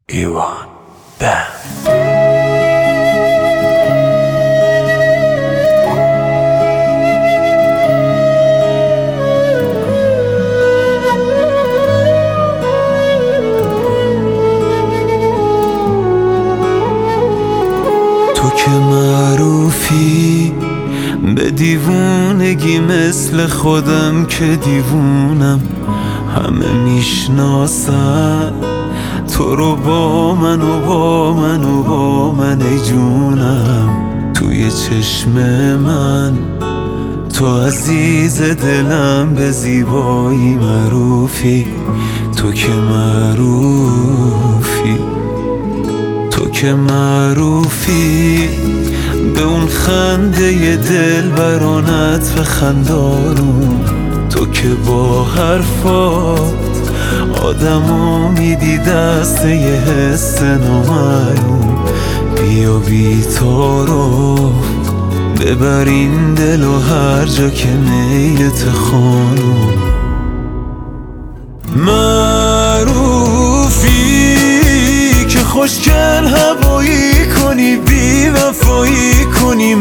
ایوان بند. تو که معروفی به دیوونگی مثل خودم که دیوونم، همه میشناسن تو رو با من و با من و با من ای جونم. توی چشم من تو عزیز دلم، به زیبایی معروفی. تو که معروفی، تو که معروفی به اون خنده دلبرانت و خندانون. تو که با حرفات آدمو میدی دست یه حس نامعلوم. بیا بی تعارف ببر این دل و هر جا که میلت خانوم. معروفی که خوشگل هوایی کنی، بی وفایی کنی.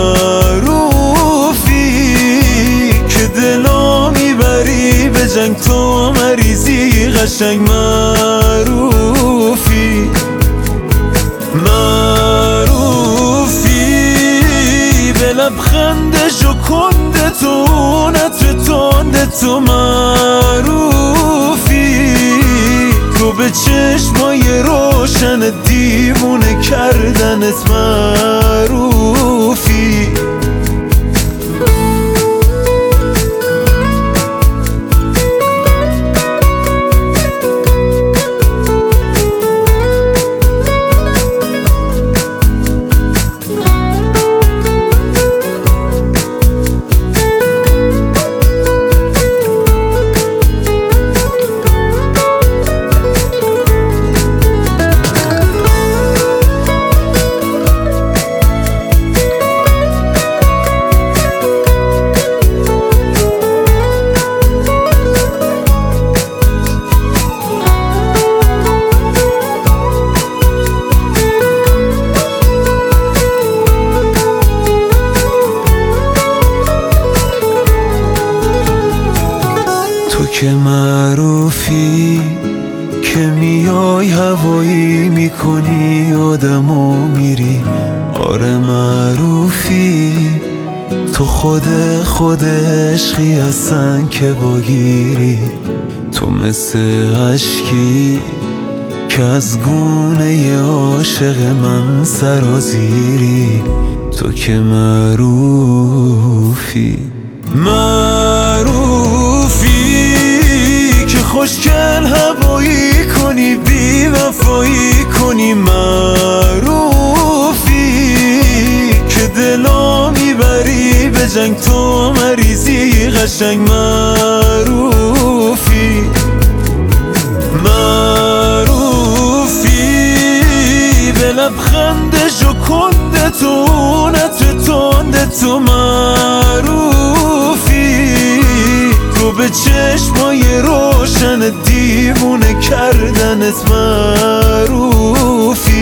معروفی که دلا میبری به جنگ، تو مریضی قشنگ. معروفی، معروفی به لبخند ژوکنده تو، نطر تنده تو. معروفی تو به چشمای روشن دیوونه کردنت. معروفی تو که معروفی که میای هوایی میکنی آدمو میری. آره معروفی تو خود عشقی هستن که باگیری. تو مثل عشقی که از گونه عاشق من سرازیری. تو که معروفی، معروفی که خوشگل هوایی کنی، بی وفایی کنی. معروفی که دلا میبری به جنگ، تو مریضی قشنگ. معروفی، معروفی به لبخند ژوکنده تو، نطر تنده تو. معروفی تو به چشمای روشن دیوونه کردنت. معروفی